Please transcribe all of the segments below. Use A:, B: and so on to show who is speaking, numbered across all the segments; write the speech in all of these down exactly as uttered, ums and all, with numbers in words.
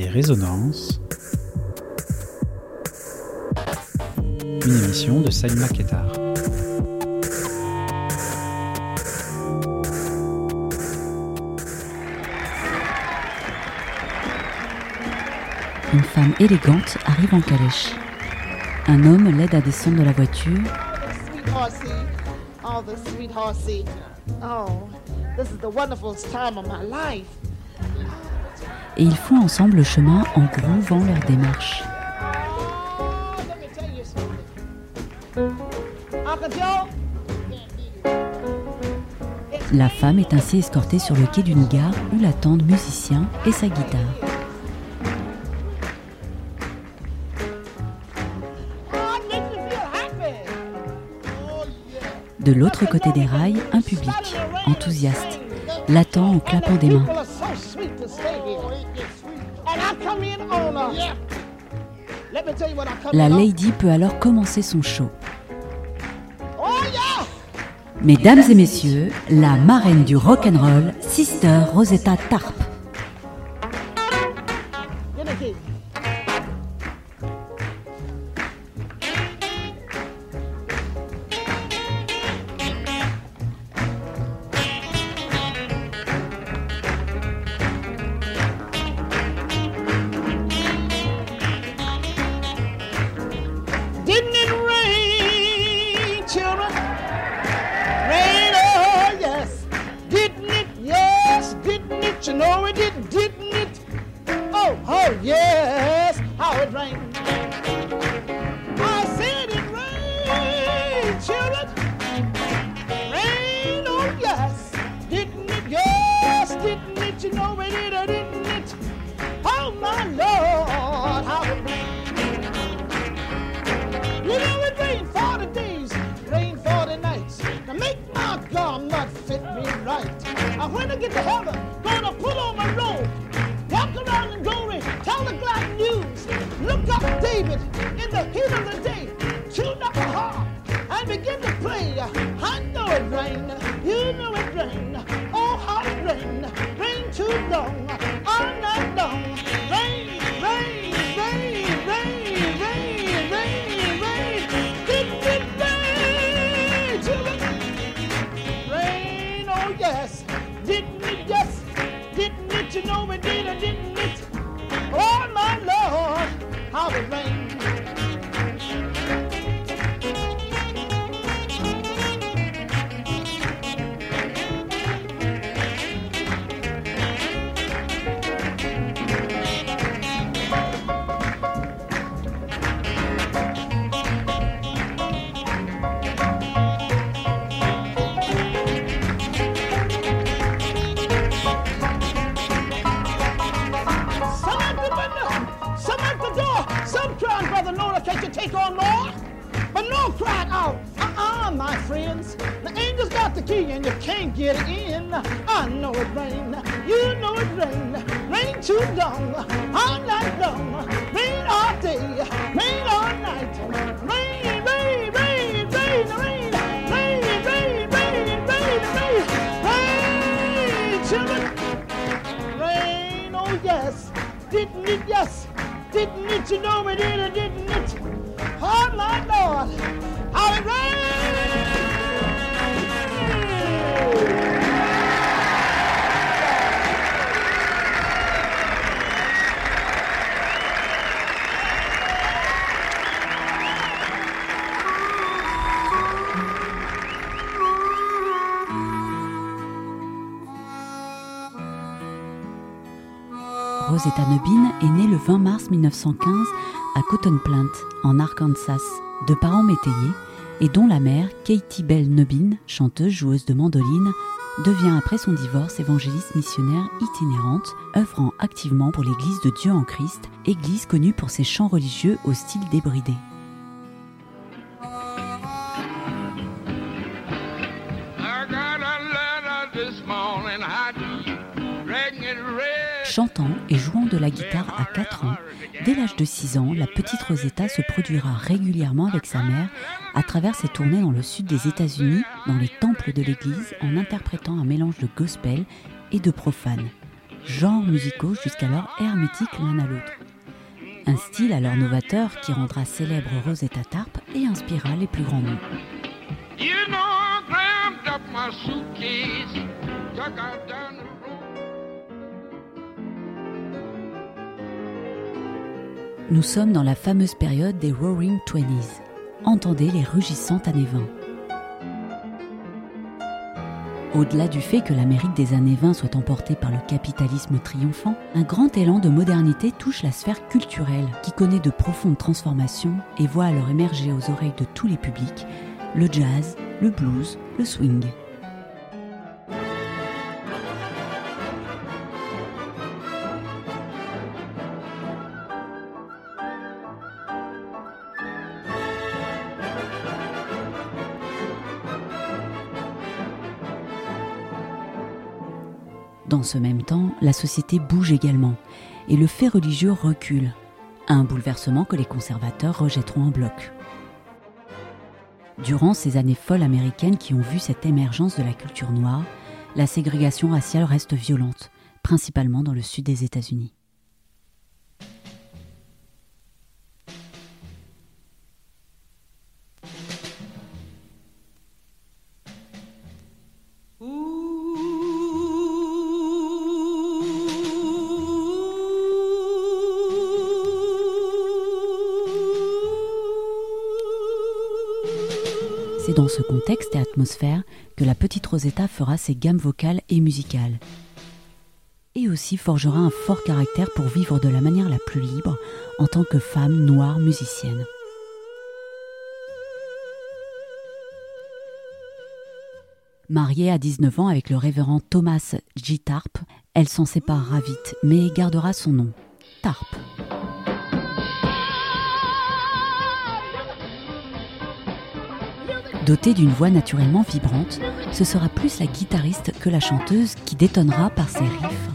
A: Résonances, une émission de Salima Ketar.
B: Une femme élégante arrive en calèche. Un homme l'aide à descendre de la voiture. Et ils font ensemble le chemin en groovant leur démarche. La femme est ainsi escortée sur le quai d'une gare où l'attendent musicien et sa guitare. De l'autre côté des rails, un public, enthousiaste, l'attend en claquant des mains. La lady peut alors commencer son show. Mesdames et messieurs, la marraine du rock'n'roll, Sister Rosetta Tharpe. Rosetta Nubin est née le vingt mars mille neuf cent quinze à Cotton Plant, en Arkansas, de parents métayers, et dont la mère, Katie Bell Nubin, chanteuse, joueuse de mandoline, devient après son divorce évangéliste missionnaire itinérante, œuvrant activement pour l'Église de Dieu en Christ, église connue pour ses chants religieux au style débridé. Chantant et jouant de la guitare à quatre ans, dès l'âge de six ans, la petite Rosetta se produira régulièrement avec sa mère à travers ses tournées dans le sud des États-Unis, dans les temples de l'église, en interprétant un mélange de gospel et de profane. genres musicaux jusqu'alors hermétiques l'un à l'autre. Un style alors novateur qui rendra célèbre Rosetta Tharpe et inspira les plus grands noms. You know, I grabbed up my suitcase, dug out down the road. Nous sommes dans la fameuse période des Roaring Twenties. Entendez les rugissantes années vingt. Au-delà du fait que l'Amérique des années vingt soit emportée par le capitalisme triomphant, un grand élan de modernité touche la sphère culturelle, qui connaît de profondes transformations et voit alors émerger aux oreilles de tous les publics le jazz, le blues, le swing. Dans ce même temps, la société bouge également et le fait religieux recule, un bouleversement que les conservateurs rejetteront en bloc. Durant ces années folles américaines qui ont vu cette émergence de la culture noire, la ségrégation raciale reste violente, principalement dans le sud des États-Unis. C'est dans ce contexte et atmosphère que la petite Rosetta fera ses gammes vocales et musicales. Et aussi forgera un fort caractère pour vivre de la manière la plus libre en tant que femme noire musicienne. Mariée à dix-neuf ans avec le révérend Thomas J. Tharpe, elle s'en séparera vite, mais gardera son nom, Tharpe. Dotée d'une voix naturellement vibrante, ce sera plus la guitariste que la chanteuse qui détonnera par ses riffs.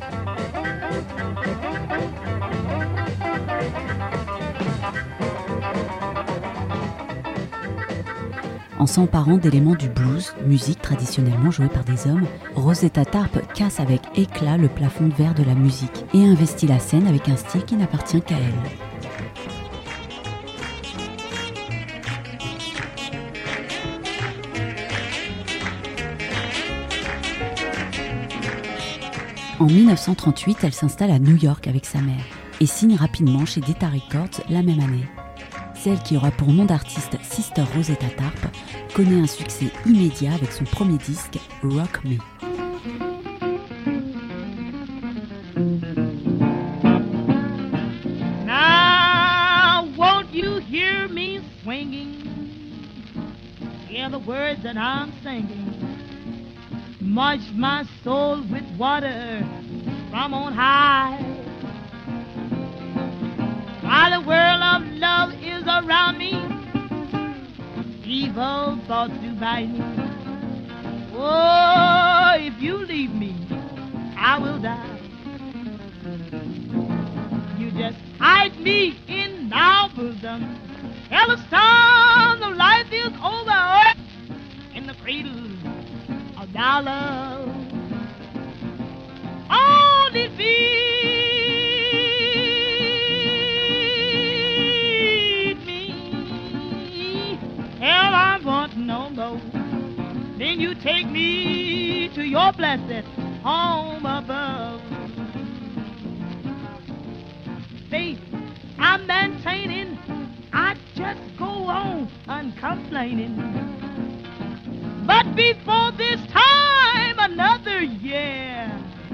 B: En s'emparant d'éléments du blues, musique traditionnellement jouée par des hommes, Rosetta Tharpe casse avec éclat le plafond de verre de la musique et investit la scène avec un style qui n'appartient qu'à elle. En dix-neuf cent trente-huit, elle s'installe à New York avec sa mère et signe rapidement chez Decca Records la même année. Celle qui aura pour nom d'artiste Sister Rosetta Tharpe connaît un succès immédiat avec son premier disque Rock Me.
C: Now won't you hear me swinging? Hear the words that I'm singing. Much my soul with water from on high. While the world of love is around me, evil thoughts do bite me. Oh, if you leave me, I will die. You just hide me in thy bosom. Tell the storm of life is over in the cradle of thy love. Oh, defeat me. Hell, I want no more. Then you take me to your blessed home above. Faith, I'm maintaining. I just go on uncomplaining. But before this time, another year.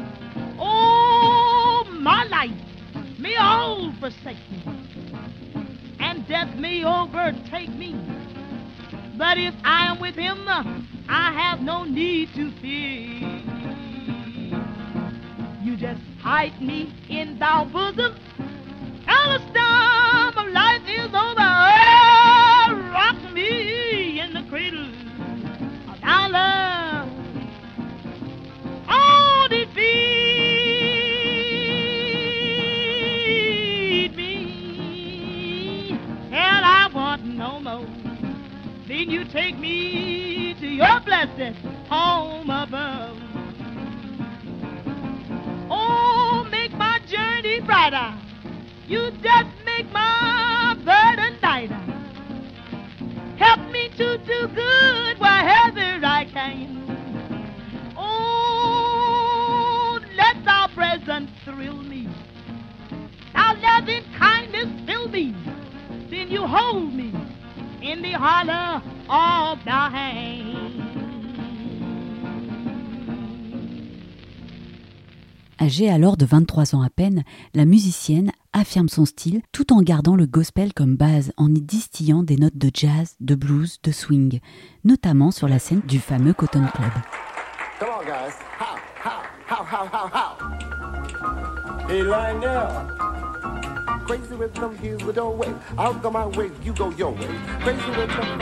C: Oh, my life may all forsake me, and death may overtake me. But if I am with him, I have no need to fear. You just hide me in thy bosom, and the storm of life is over. Rock me in the cradle of thy love. Oh, defeat me. Hell, I want no more. Then you take me to your blessed home above. Oh, brighter. You just make my burden lighter. Help me to do good wherever I can. Oh, let thy presence thrill me. Thy loving kindness fill me. Then you hold me in the hollow of thy hand.
B: Âgée alors de vingt-trois ans à peine, la musicienne affirme son style tout en gardant le gospel comme base, en y distillant des notes de jazz, de blues, de swing, notamment sur la scène du fameux Cotton Club.
D: Come on, guys. How, how, how, how, how, how. Hey, line now. Crazy rhythm, here's the doorway. I'll go my way, you go your way. Crazy rhythm.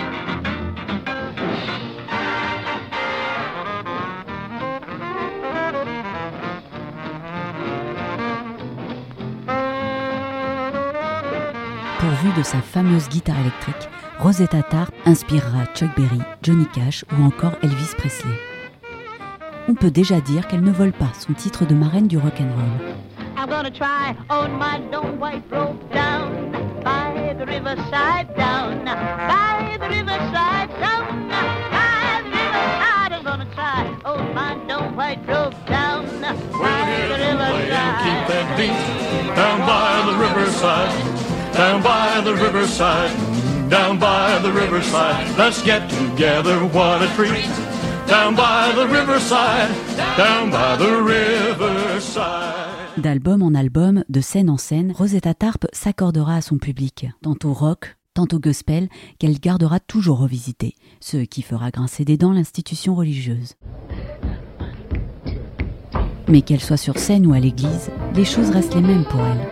B: Pourvue de sa fameuse guitare électrique, Rosetta Tharpe inspirera Chuck Berry, Johnny Cash ou encore Elvis Presley. On peut déjà dire qu'elle ne vole pas son titre de marraine du rock'n'roll.
C: I'm gonna try on my lone white robe down by the riverside, down by the riverside, down by the riverside. I'm gonna try on my lone white robe down by the riverside.
E: Keep that beat down by the riverside, down by the riverside, down by the riverside. Let's get together, what a treat. Down by the riverside, down by the riverside.
B: D'album en album, de scène en scène, Rosetta Tharpe s'accordera à son public, tantôt rock, tantôt gospel, qu'elle gardera toujours revisité, ce qui fera grincer des dents l'institution religieuse. Mais qu'elle soit sur scène ou à l'église, les choses restent les mêmes pour elle.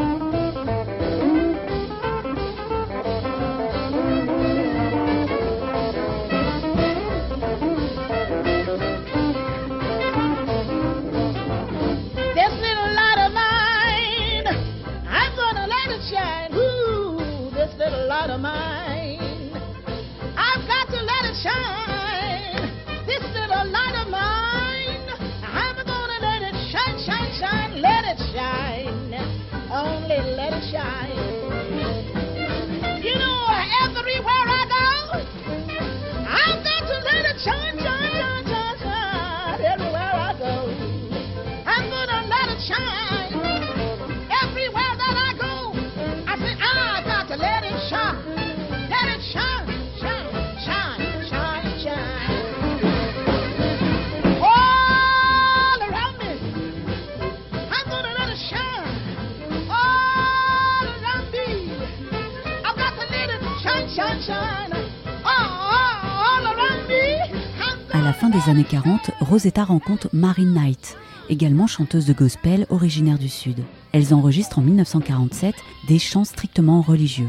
B: À la fin des années quarante, Rosetta rencontre Mary Knight, également chanteuse de gospel originaire du Sud. Elles enregistrent en mille neuf cent quarante-sept des chants strictement religieux.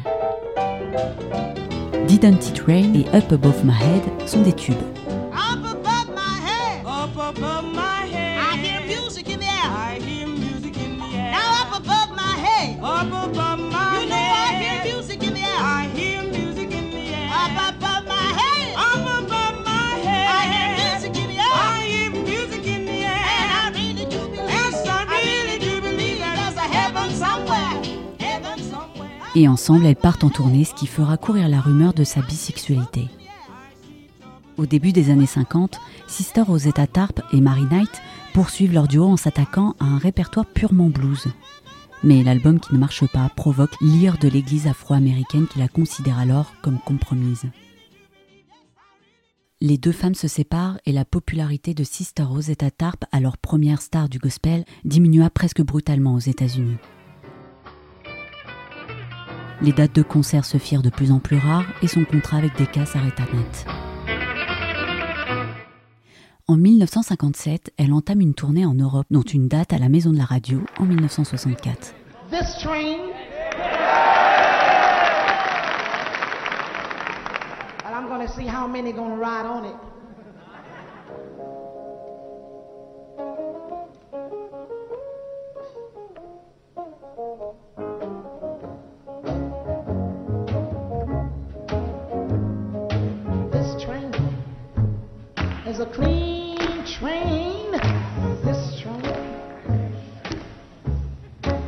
B: Didn't It Rain et Up Above My Head sont des tubes.
C: Up above my head, up above my head, I hear music in the air, I hear music in the air. Now up above my head, up above my you know head, I hear music in the air, I hear music in the air. Up above my head, up above my head, I hear music in the air, I hear music in the air. And I really do believe, yes, I really do believe there's a heaven somewhere, heaven somewhere.
B: Et ensemble, elles partent en tournée, ce qui fera courir la rumeur de sa bisexualité. Au début des années cinquante, Sister Rosetta Tharpe et Mary Knight poursuivent leur duo en s'attaquant à un répertoire purement blues. Mais l'album qui ne marche pas provoque l'ire de l'église afro-américaine qui la considère alors comme compromise. Les deux femmes se séparent et la popularité de Sister Rosetta Tharpe, alors première star du gospel, diminua presque brutalement aux États-Unis. Les dates de concert se firent de plus en plus rares et son contrat avec Decca s'arrêta net. En mille neuf cent cinquante-sept, elle entame une tournée en Europe, dont une date à la Maison de la Radio en mille neuf cent soixante-quatre.
C: This train, and I'm gonna see how many gonna ride on it. This train is a clean train. This train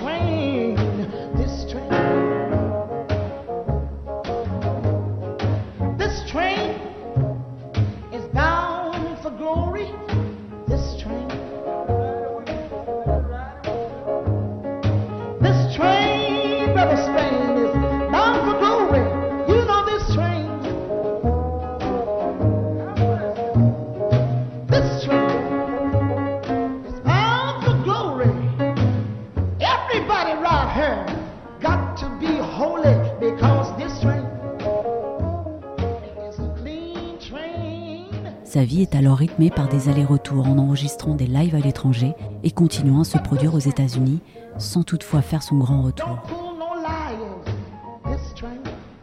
C: train, this train, this train is bound for glory. This train, this train, Brother Spain, is bound for glory. You know this train. This train is bound for glory. Everybody right here got to be holy because this train is a clean train.
B: Sa vie est alors rythmée par des allers-retours en enregistrant des lives à l'étranger et continuant à se produire aux États-Unis sans toutefois faire son grand retour.
C: Don't fool no liars. This train,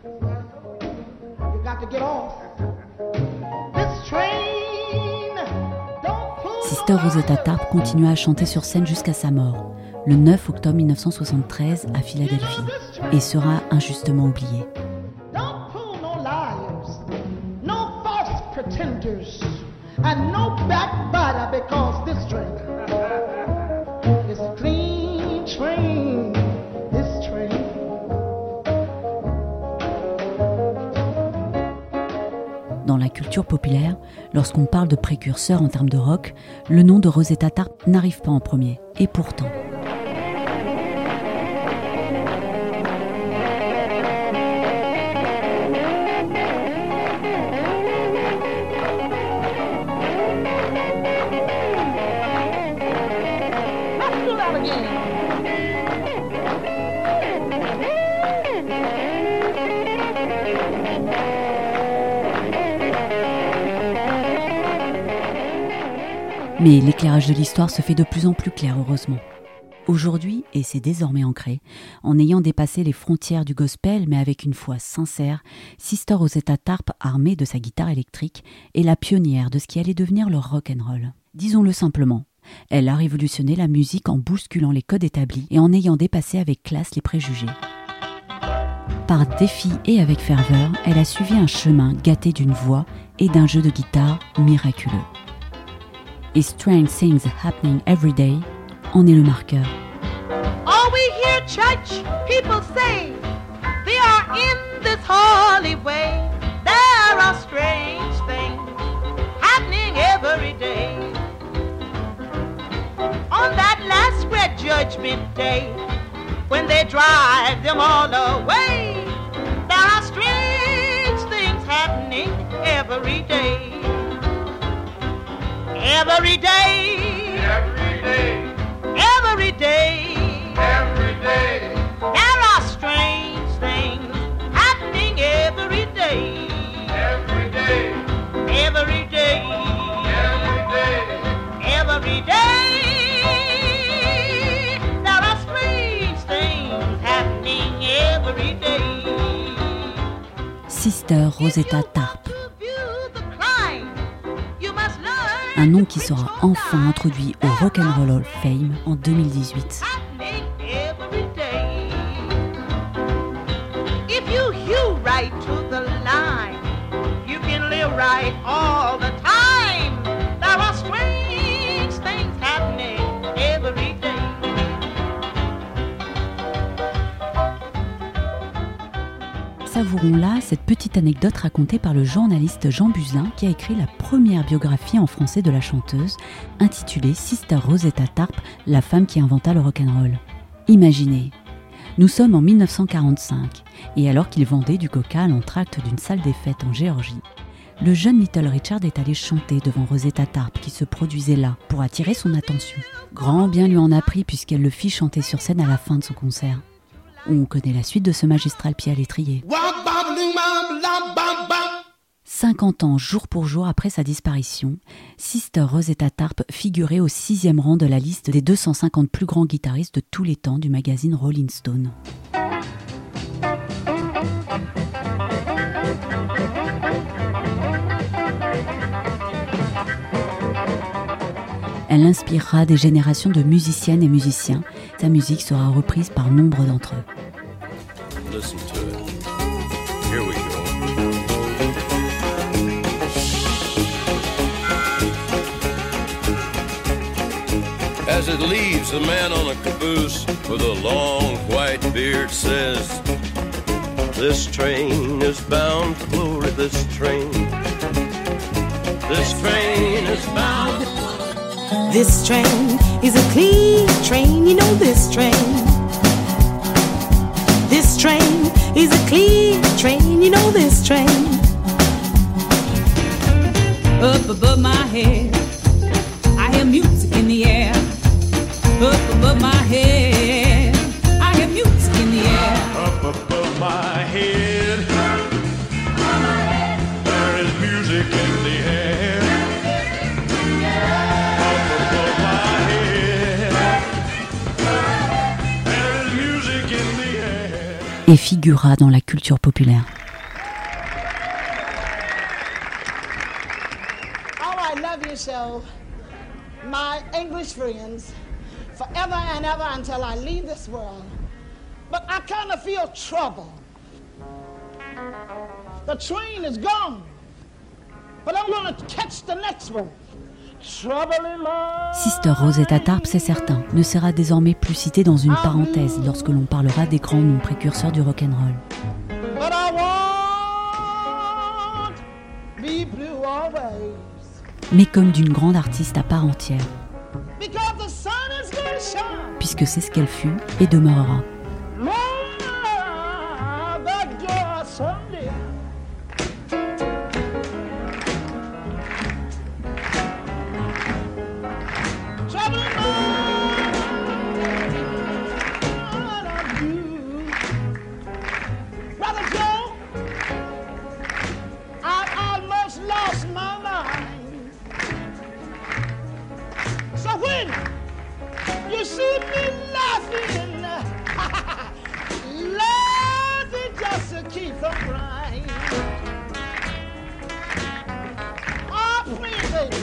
C: you got to get off. This train, don't fool
B: Sister Rosetta Tarp continua à chanter sur scène jusqu'à sa mort, le neuf octobre mille neuf cent soixante-treize à Philadelphie, et sera injustement oubliée.
C: Don't fool no liars, no false pretenders, and no backbiter because this train is a clean train. This train.
B: Dans la culture populaire, lorsqu'on parle de précurseur en termes de rock, le nom de Rosetta Tarp n'arrive pas en premier. Et pourtant...
C: Let's do that again.
B: Mais l'éclairage de l'histoire se fait de plus en plus clair, heureusement. Aujourd'hui, et c'est désormais ancré, en ayant dépassé les frontières du gospel, mais avec une foi sincère, Sister Rosetta Tarp, armée de sa guitare électrique, est la pionnière de ce qui allait devenir le rock'n'roll. Disons-le simplement, elle a révolutionné la musique en bousculant les codes établis et en ayant dépassé avec classe les préjugés. Par défi et avec ferveur, elle a suivi un chemin gâté d'une voix et d'un jeu de guitare miraculeux. Et Strange Things Happening Every Day en est le marqueur.
C: All we hear church people say, they are in this holy way. There are strange things happening every day. On that last great judgment day, when they drive them all away, there are strange things happening every day. Every day,
F: Every day,
C: every day,
F: every day,
C: there are strange things happening every day.
F: every day,
C: Every day,
F: every day,
C: every day, there are strange things happening every day.
B: Sister Rosetta Tarp,
C: To view the crime, you must learn
B: un nom qui sera enfin introduit au Rock'n'Roll Hall of Fame en deux mille dix-huit.
C: happening every day. If you hew right to the line, you can live right all the time. There are strange things happening every day.
B: Savourons là cette petite anecdote racontée par le journaliste Jean Buzyn qui a écrit la première biographie en français de la chanteuse, intitulée Sister Rosetta Tarp, la femme qui inventa le rock'n'roll. Imaginez, nous sommes en mille neuf cent quarante-cinq, et alors qu'il vendait du coca à l'entracte d'une salle des fêtes en Géorgie, le jeune Little Richard est allé chanter devant Rosetta Tarp qui se produisait là pour attirer son attention. Grand bien lui en a pris puisqu'elle le fit chanter sur scène à la fin de son concert. On connaît la suite de ce magistral pied à l'étrier. cinquante ans jour pour jour après sa disparition, Sister Rosetta Tarp figurait au sixième rang de la liste des deux cent cinquante plus grands guitaristes de tous les temps du magazine Rolling Stone. Elle inspirera des générations de musiciennes et musiciens. Sa musique sera reprise par nombre d'entre eux.
F: listen to it. Here we go. as it leaves, the man on a caboose with a long white beard says, this train is bound for glory, this train. This train is bound.
G: This train is a clean train, you know this train. This train is a clean train, you know this train.
H: Up above my head, I hear music in the air. Up above my head, I hear music in the air.
E: Up above my head, there is music in the air. Up above my head, there is music in the air.
B: Et figura dans la culture populaire.
I: So, my English friends, forever and ever until I leave this world. But I kind of feel trouble. The train is gone, but I'm going to catch the next one. Trouble in my...
B: Sister Rosetta Tharpe, c'est certain, ne sera désormais plus citée dans une parenthèse lorsque l'on parlera des grands noms précurseurs du rock'n'roll.
I: But I won't be blue always.
B: Mais comme d'une grande artiste à part entière, puisque c'est ce qu'elle fut et demeurera.
I: You see me laughing, laughing just to keep from crying. Oh, please, baby.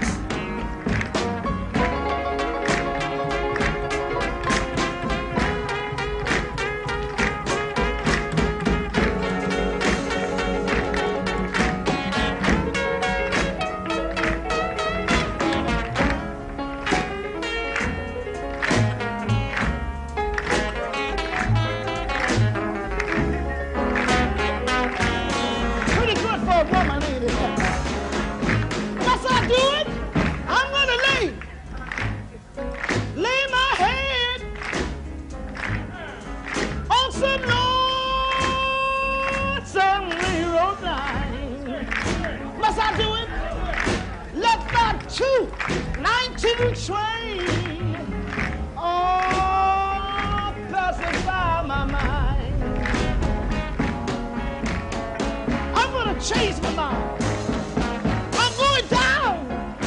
I: Chase my mom. I'm going down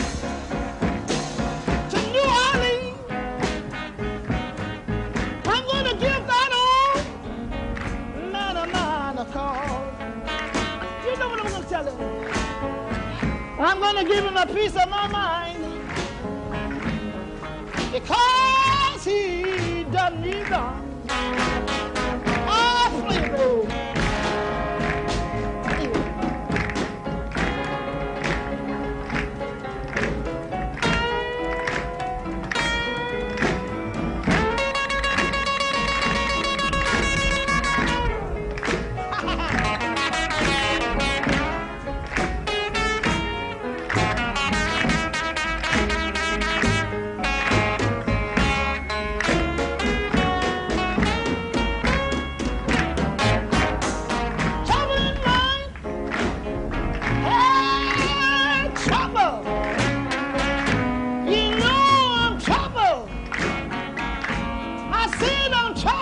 I: to New Orleans. I'm going to give that old man of mine a call. You know what I'm going to tell him? I'm going to give him a piece of my mind because he done me wrong. Oh, please, bro.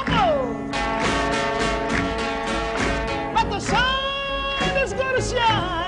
I: Shine.